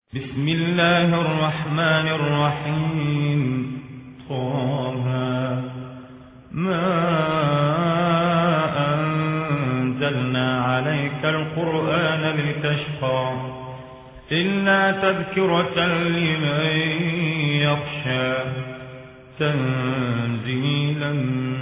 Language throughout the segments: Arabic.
بسم الله الرحمن الرحيم. طه ما أنزلنا عليك القرآن لتشقى إلا تذكرة لمن يخشى تنزيلا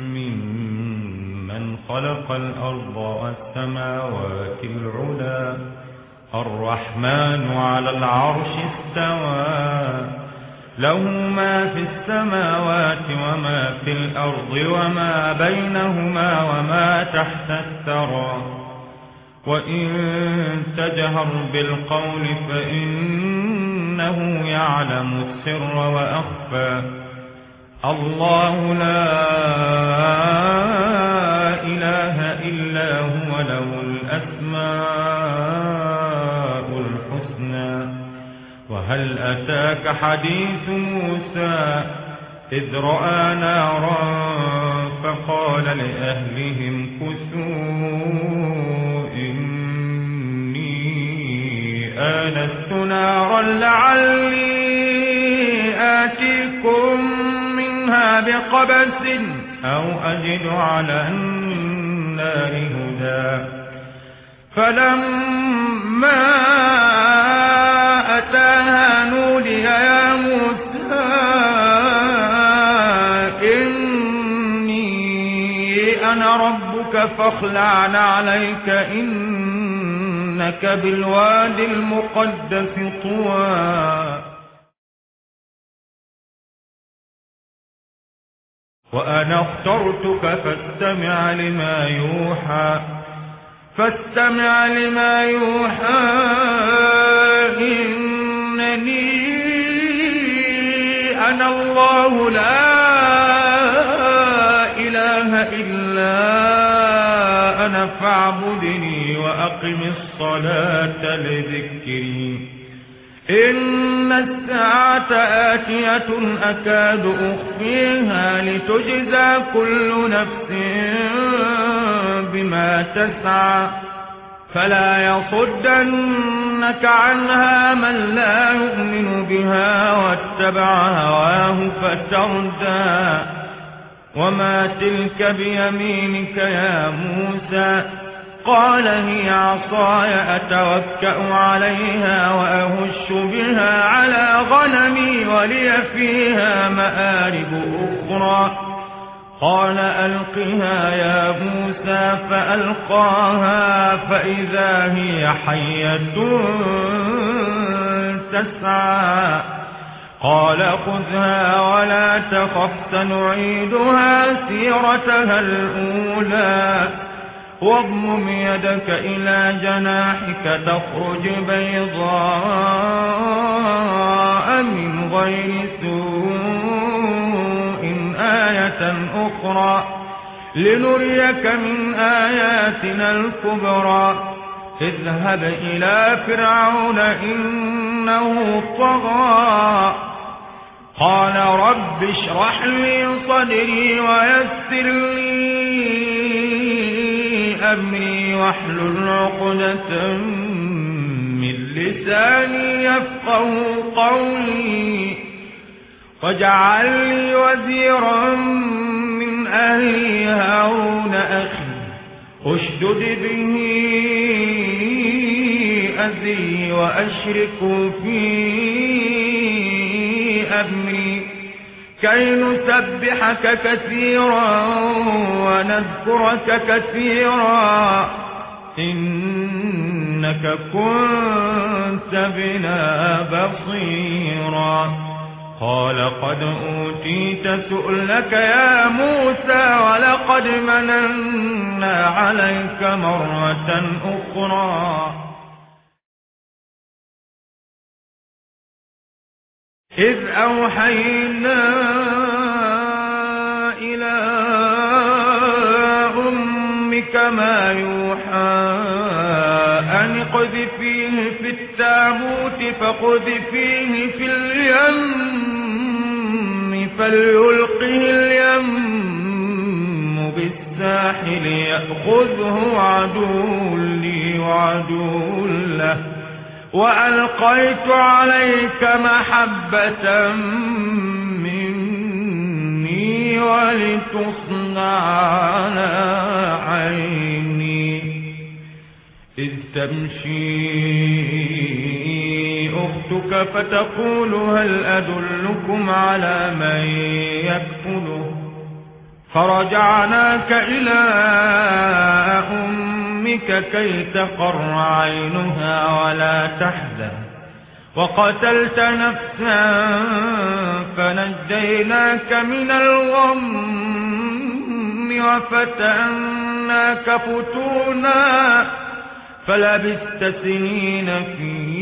ممن خلق الأرض والسماوات العلى الرحمن على العرش استوى له ما في السماوات وما في الأرض وما بينهما وما تحت الثرى وإن تجهر بالقول فإنه يعلم السر وأخفى الله لا إله إلا هو له الأسماء الحسنى. وهل أتاك حديث موسى إذ رأى نارا فقال لأهلهم كثوا إني آنست نارا لعلي آتيكم منها بقبس أو أجد على النار هدى. فلما أتاها نودي يا موسى إني أنا ربك فاخلع عليك إنك بالوادي المقدس طوى. وأنا اخترتك فاستمع لما يوحى إنني أنا الله لا إله إلا أنا فاعبدني وأقم الصلاة لذكري. إن الساعة آتية أكاد أخفيها لتجزى كل نفس بما تسعى فلا يصدنك عنها من لا يؤمن بها واتبع هواه فتردى. وما تلك بيمينك يا موسى قال هي عصاي أتوكأ عليها وأهش بها على غنمي ولي فيها مآرب أخرى. قال ألقها يا موسى فألقاها فإذا هي حية تسعى. قال خذها ولا تخف سنعيدها سيرتها الأولى واضمم يدك إلى جناحك تخرج بيضاء من غير سوء آية أخرى لنريك من آياتنا الكبرى. اذهب إلى فرعون إنه طغى. قال رب اشرح لي صدري ويسر لي أمري واحلل عقدة من لساني يفقه قولي. واجعل لي وزيرا من أهلي هارون أخي اشدد به أزري وأشركه في أمري كي نسبحك كثيرا ونذكرك كثيرا إنك كنت بنا بصيرا. قال قد أوتيت سؤلك يا موسى ولقد مننا عليك مرة أخرى إذ أوحينا إلى أمك ما يوحى أن اقذفيه في التابوت فاقذفيه في اليم فليلقه اليم بالساحل يأخذه عدو لي وعدو له وألقيت عليك محبة مني ولتصنع على عيني إذ تمشي أختك فتقول هل أدلكم على من يكفله فرجعناك إلى أمك كي تقر عينها ولا تحزن وقتلت نفسا فنجيناك من الغم وفتناك فتونا فلبثت سنين في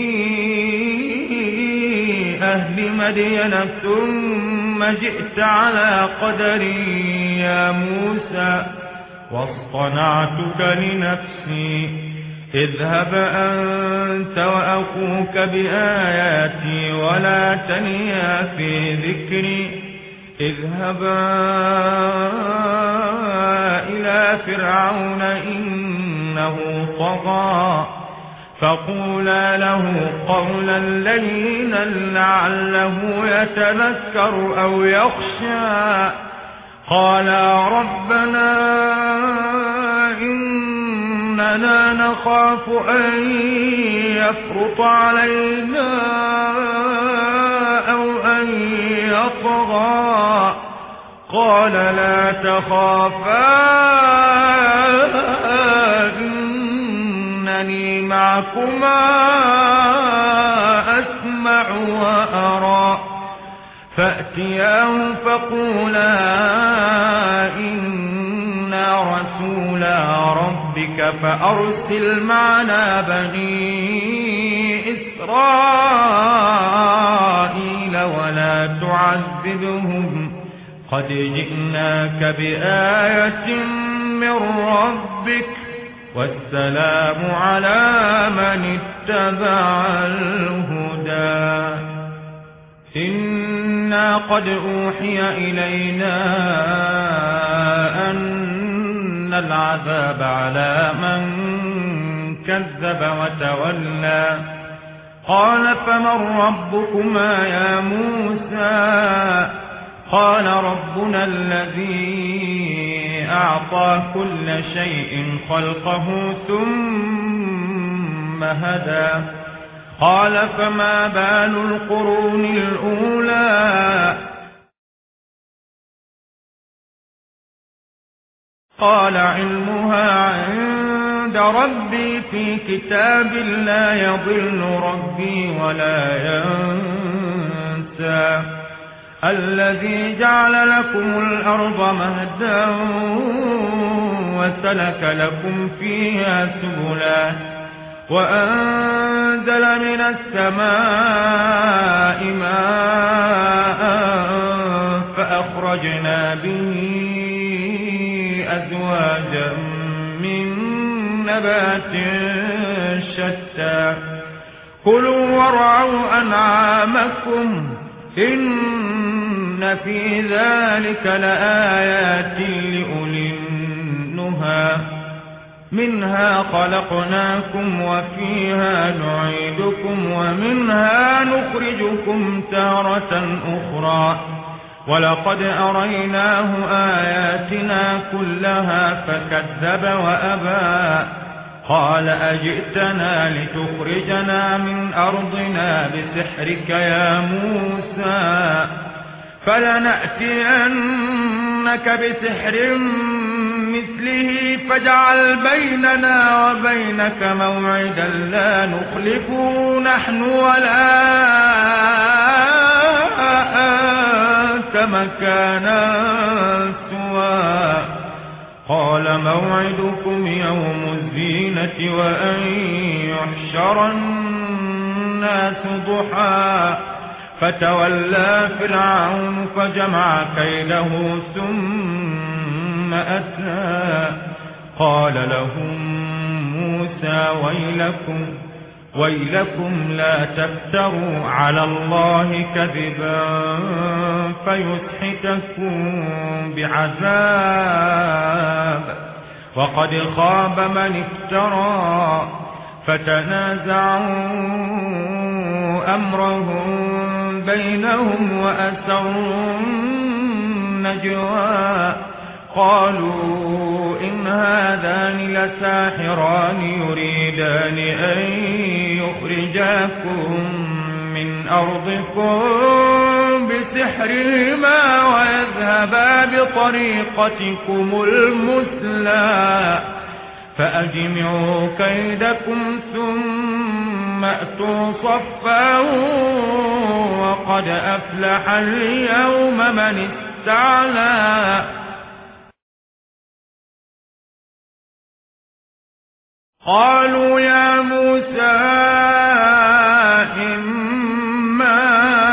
أهل مدين ثم جئت على قدري يا موسى واصطنعتك لنفسي اذهب أنت وأخوك بآياتي ولا تنيا في ذكري اذهبا إلى فرعون إنه طغى فقولا له قولا لينا لعله يتذكر أو يخشى قالا ربنا إننا نخاف أن يفرط علينا أو أن يطغى قال لا تخافا إنني معكما أسمع وأرى فأتياه فقولا إنا رسولا ربك فأرسل معنا بني إسرائيل ولا تعذبهم قد جئناك بآية من ربك والسلام على من اتبع الهدى إنا قد أوحي إلينا أن العذاب على من كذب وتولى قال فمن ربكما يا موسى قال ربنا الذي أعطى كل شيء خلقه ثم هدى قال فما بال القرون الأولى قال علمها عند ربي في كتاب لا يضل ربي ولا ينسى الذي جعل لكم الأرض مهدا وسلك لكم فيها سبلا وأنزل من السماء ماء فأخرجنا به أزواجا من نبات شتى كلوا وارعوا أنعامكم إن في ذلك لآيات لأولي النهى منها خلقناكم وفيها نعيدكم ومنها نخرجكم تارة أخرى ولقد أريناه آياتنا كلها فكذب وأبى قال أجئتنا لتخرجنا من أرضنا بسحرك يا موسى فلنأتينك بسحر مثله فاجعل بيننا وبينك موعدا لا نخلفه نحن ولا أنت مكانا سوى قال موعدكم يوم الزينة وأن يحشر الناس ضحى فتولى فرعون فجمع كيده ثم أتى قال لهم موسى ويلكم لا تفتروا على الله كذبا فيسحتكم بعذاب وقد خاب من افترى فتنازعوا أمرهم بينهم وأسروا النجوى قالوا إن هذان لساحران يريدان أن يخرجاكم من أرضكم بسحرهما ويذهبا بطريقتكم المثلى فأجمعوا كيدكم ثم أتوا صفا وقد أفلح اليوم من استعلى قالوا يا موسى إما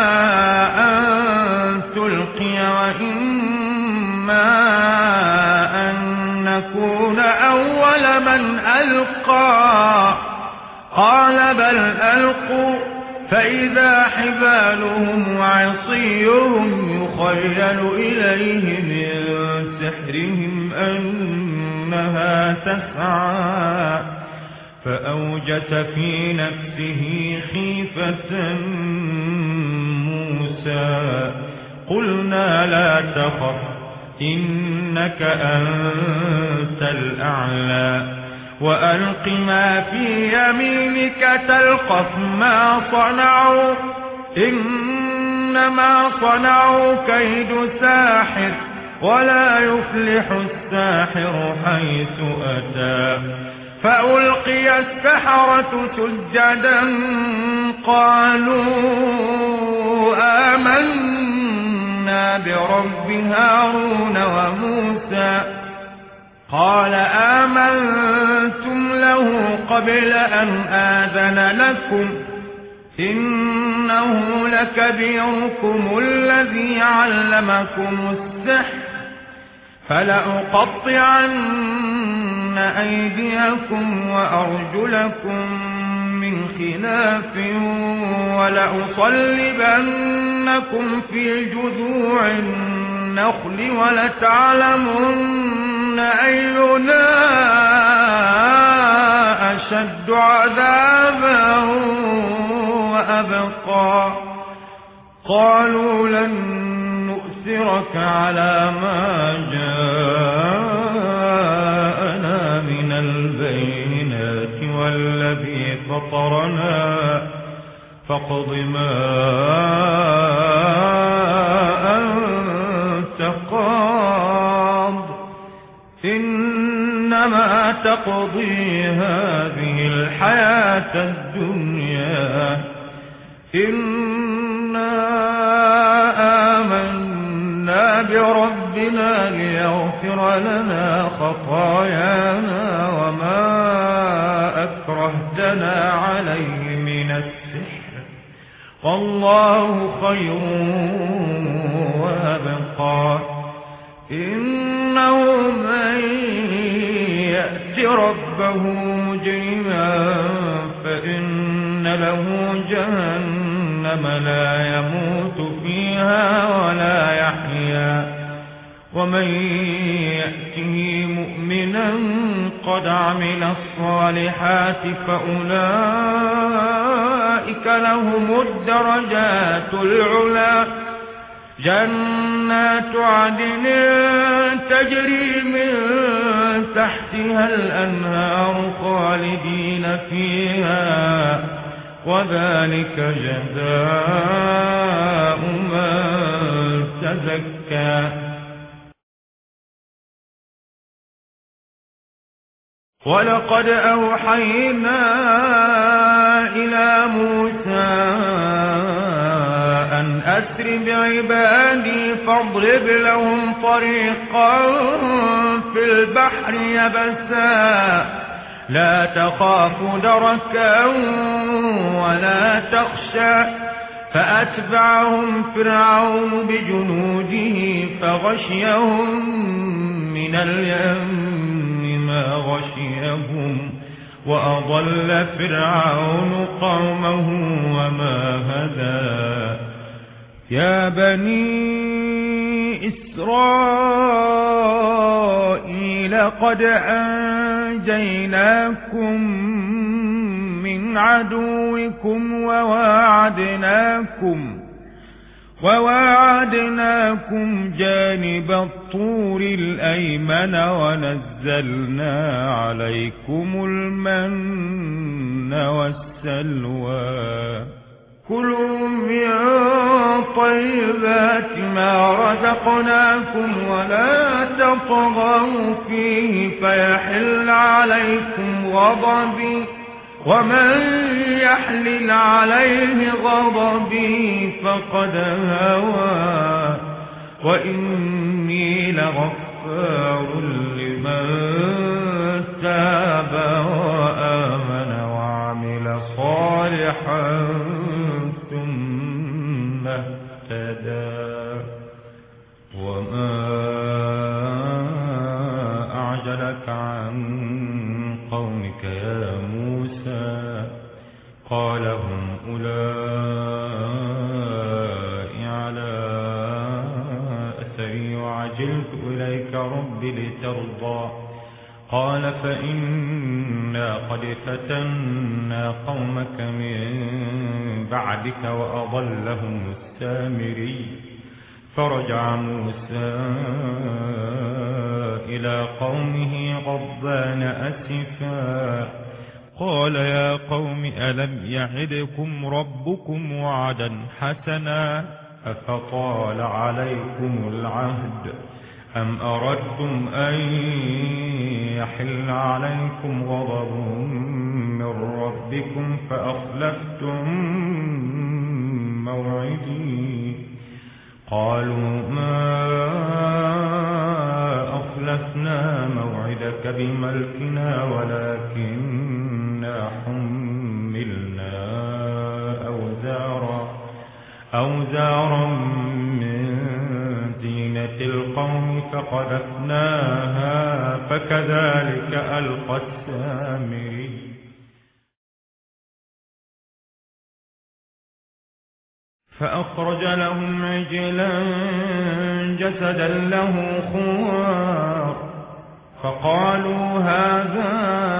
أن تلقي وإما أن نكون أول من ألقى قال بل ألقوا فإذا حبالهم وعصيهم يخيل إليه من سحرهم أنها تسعى فأوجس في نفسه خيفة موسى قلنا لا تخف إنك أنت الأعلى وألق ما في يمينك تلقف ما صنعوا إنما صنعوا كيد ساحر ولا يفلح الساحر حيث أتى فألقي السحرة سجدا قالوا آمنا برب هارون وموسى قال آمنتم له قبل أن آذن لكم إنه لكبيركم الذي علمكم السحر فلأقطعن أيديكم وأرجلكم من خلاف ولأصلبنكم في جذوع النخل ولتعلمن أينا أشد عذابا وأبقى قالوا لن نؤثرك على ما جاءنا من البينات والذي فطرنا فاقض ما أنت قاض إنما تقضي هذه الحياة الدنيا إنا آمنا بربنا ليغفر لنا خطايانا وما أكرهتنا عليه من السحر والله خير وأبقى إنه من يأت ربه مجرما فإن له جهنم لا يموت فيها ولا يحيا ومن يأته مؤمنا قد عمل الصالحات فأولئك لهم الدرجات العلى جنات عدن تجري من تحتها الأنهار خالدين فيها وذلك جزاء من تزكى ولقد أوحينا إلى موسى أن أسر بعبادي فاضرب لهم طريقا في البحر يبسا لا تخاف دركا ولا تخشى فأتبعهم فرعون بجنوده فغشيهم من اليم ما غشيهم وأضل فرعون قومه وما هدى يا بني إسرائيل قد أنجيناكم عدوكم وواعدناكم جانب الطور الأيمن ونزلنا عليكم المن والسلوى كلوا من طيبات ما رزقناكم ولا تطغوا فيه فيحل عليكم غضبي ومن يحلل عليه غضبي فقد هوى وإني لغفار لمن تاب وآمن وعمل صالحا ثم اهتدى وما أعجلك عن قومك يا موسى قال هم أولئك على أثري وعجلت إليك رب لترضى قال فإنا قد فتنا قومك من بعدك وأضلهم السامري فرجع موسى إلى قومه غضبان أسفا قال يا قوم ألم يعدكم ربكم وعدا حسنا أفطال عليكم العهد أم أردتم أن يحل عليكم غضب من ربكم فأخلفتم موعدي قالوا ما أخلفنا موعدك بملكنا ولكننا حملنا أوزارا من زينة القوم فقذفناها فكذلك ألقى السامري فأخرج لهم عجلا جسدا له خوار فقالوا هذا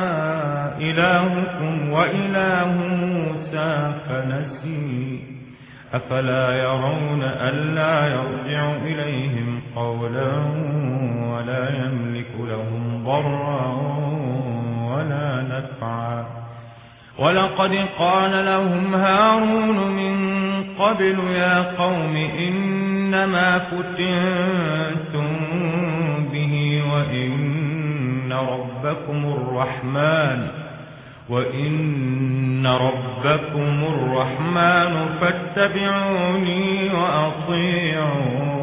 إلهكم وإله موسى فنسي أفلا يرون ألا يرجع إليهم قولا ولا يملك لهم ضرا ولا نفعا ولقد قال لهم هارون من قبل يا قوم إنما فتنتم به وإن ربكم الرحمن فاتبعوني وأطيعوا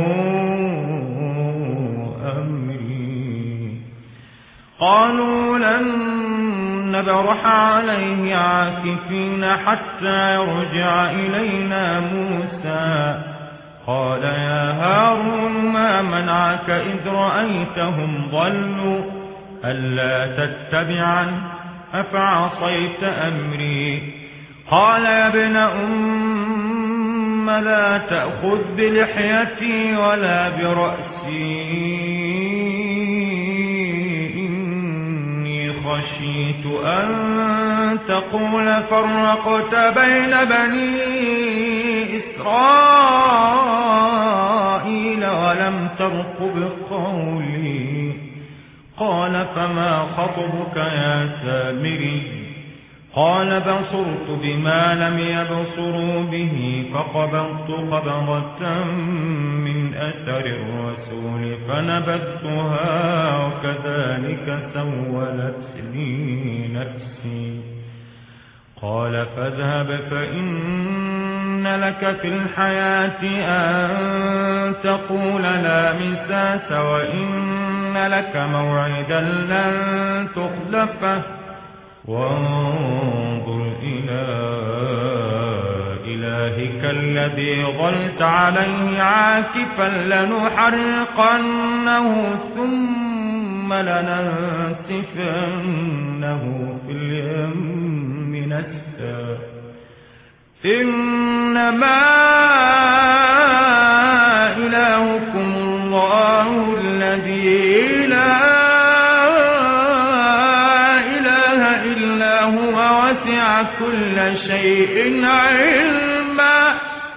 أمري قالوا لن نبرح عليه عاكفين حتى يرجع إلينا موسى قال يا هارون ما منعك إذ رأيتهم ضلوا ألا تتبعن أفعصيت أمري قال يا ابن أم لا تأخذ بلحيتي ولا برأسي إني خشيت أن تقول فرقت بين بني إسرائيل ولم ترقب قولي قال فما خطبك يا سامري قال بصرت بما لم يبصروا به فقبضت قبضة من أثر الرسول فنبذتها وكذلك سولت لي نفسي قال فاذهب فإن لك في الحياة أن تقول لا مساس وإن لك موعدا لن تخلفه وانظر إلى إلهك الذي ظلت عليه عاكفا لنحرقنه ثم لننسفنه في اليم نسفا إنما إلهكم الله الذي لا إله إلا هو وسع شيء علما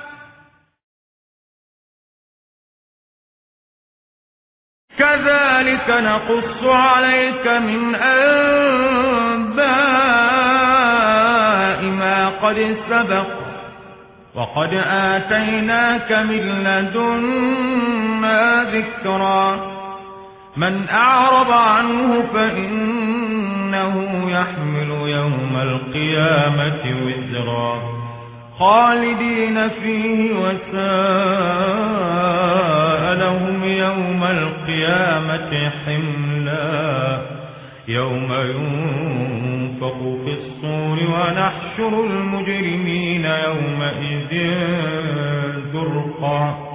كذلك نقص عليك من أنباء ما قد سبق وقد آتيناك من لدنا ذكرا من أعرض عنه فإنه يحمل يوم القيامة وزرا خالدين فيه وساء لهم يوم القيامة حملا يوم ينفخ في الصور ونحشر المجرمين يومئذ زرقا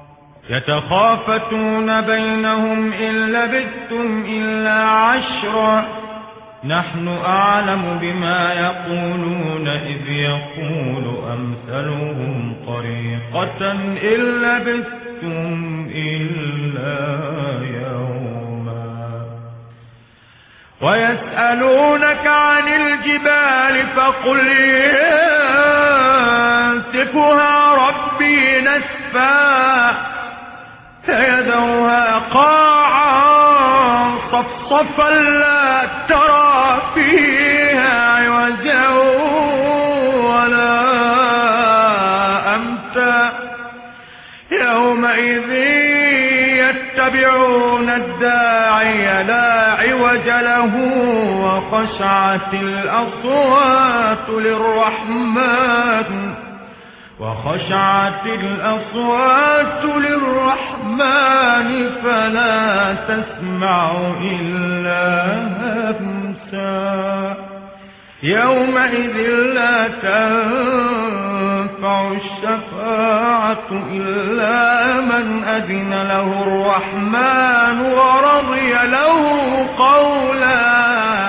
يتخافتون بينهم إن لبثتم إلا عشرا نحن أعلم بما يقولون إذ يقول أمثلهم طريقة إن لبثتم إلا يوما ويسألونك عن الجبال فقل ينسفها ربي نسفا فيذرها قاعا صفصفا لا ترى فيها عوجا ولا أمتا يومئذ يتبعون الداعي لا عوج له وخشعت الأصوات للرحمن فلا تسمع إلا همسا يومئذ لا تنفع الشفاعة إلا من أذن له الرحمن ورضي له قولا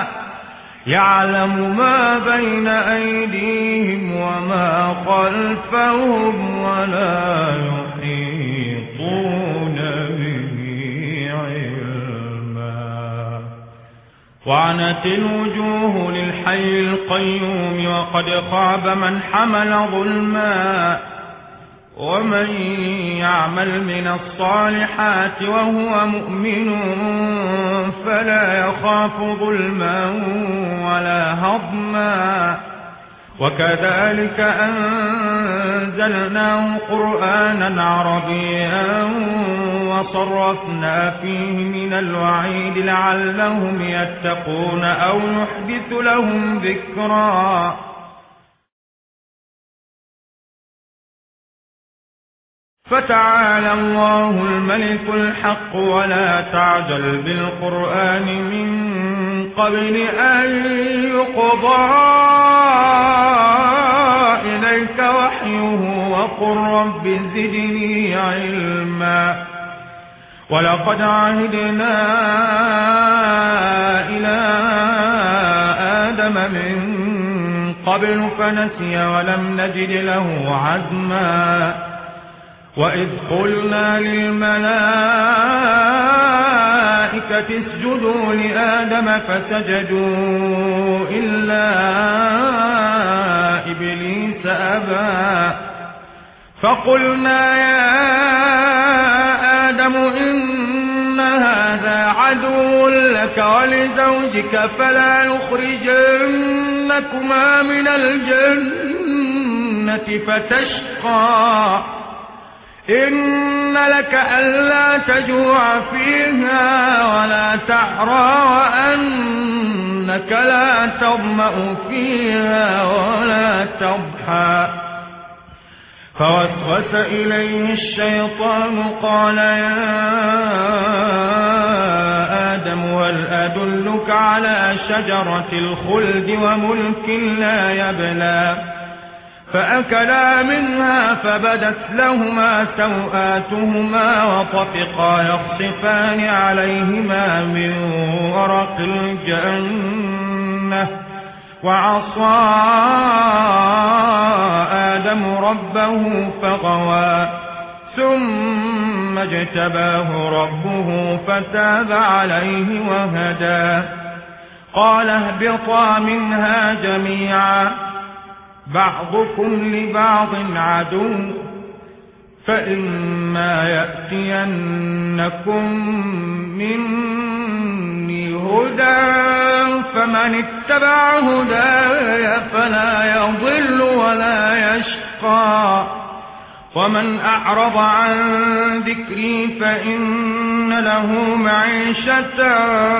يعلم ما بين أيديهم وما خلفهم ولا يحيطون به علما وعنت الوجوه للحي القيوم وقد خاب من حمل ظلما ومن يعمل من الصالحات وهو مؤمن فلا يخاف ظلما ولا هضما وكذلك أنزلناه قرآنا عربيا وصرفنا فيه من الوعيد لعلهم يتقون أو يحدث لهم ذكرا فتعالى الله الملك الحق ولا تعجل بالقرآن من قبل أن يقضى إليك وحيه وقل رب زدني علما ولقد عهدنا إلى آدم من قبل فنسي ولم نجد له عزما وإذ قلنا للملائكة اسجدوا لآدم فسجدوا إلا إبليس أبى فقلنا يا آدم إن هذا عدو لك ولزوجك فلا يخرجنكما من الجنة فتشقى إن لك ألا تجوع فيها ولا تعرى وأنك لا تظمأ فيها ولا تضحى فوسوس إليه الشيطان قال يا آدم هل أدلك على شجرة الخلد وملك لا يبلى فأكلا منها فبدت لهما سوآتهما وطفقا يخصفان عليهما من ورق الجنة وعصى آدم ربه فغوى ثم اجتباه ربه فتاب عليه وهدى قال اهبطا منها جميعا بعضكم لبعض عدو فإما يأتينكم مني هدى فمن اتبع هداي فلا يضل ولا يشقى ومن أعرض عن ذكري فإن له معيشة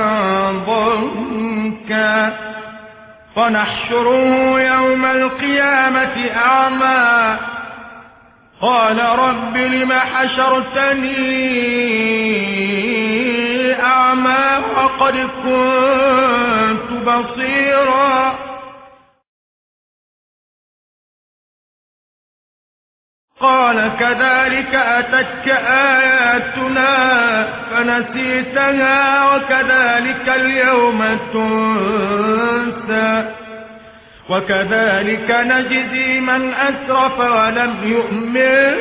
ضنكا ونحشره يوم القيامة أعمى قال رب لم حشرتني أعمى وقد كنت بصيرا قال كذلك أتتك آياتنا فنسيتها وكذلك اليوم تنسى وكذلك نجزي من أسرف ولم يؤمن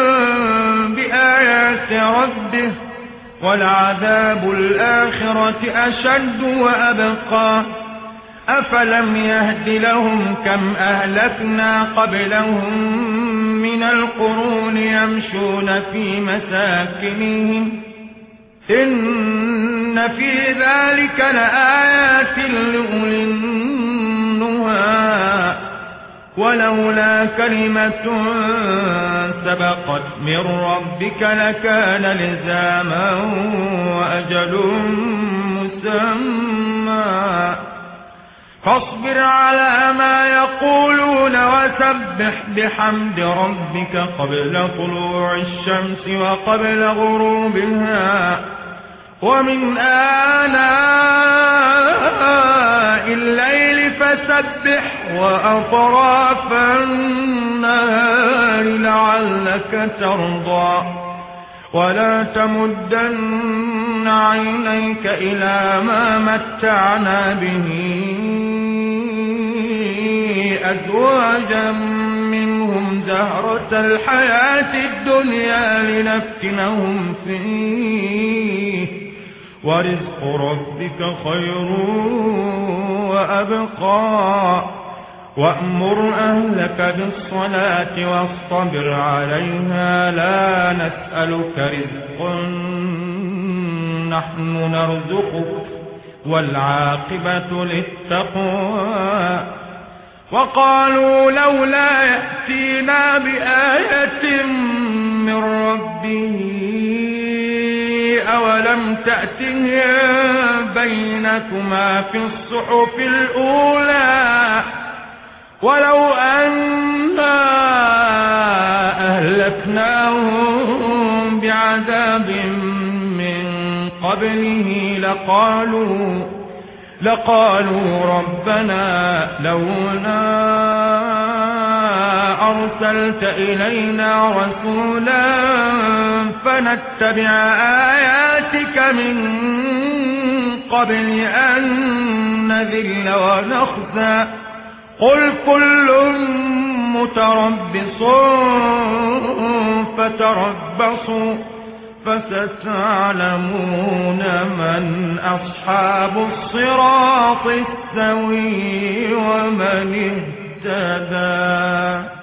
بآيات ربه ولعذاب الآخرة أشد وأبقى أفلم يهد لهم كم أهلكنا قبلهم من القرون يمشون في مساكنهم إن في ذلك لآيات لأولي النهى ولولا كلمة سبقت من ربك لكان لزاما وأجل مسمى فاصبر على ما يقولون وسبح بحمد ربك قبل طلوع الشمس وقبل غروبها ومن آناء الليل فسبح وأطراف النهار لعلك ترضى ولا تمدن عينيك إلى ما متعنا به أزواجا منهم زهرة الحياة الدنيا لنفتنهم فيه ورزق ربك خير وأبقى وأمر أهلك بالصلاة واصطبر عليها لا نسألك رزقا نحن نرزقك والعاقبة للتقوى وقالوا لولا يأتينا بآية من ربه أولم تأتهم بينة ما في الصحف الأولى ولو أنا أهلكناهم بعذاب من قبله لقالوا ربنا لولا أرسلت إلينا رسولا فنتبع آياتك من قبل أن نذل ونخزى قل كل متربص فتربصوا فستعلمون من أصحاب الصراط السوي ومن اهتدى.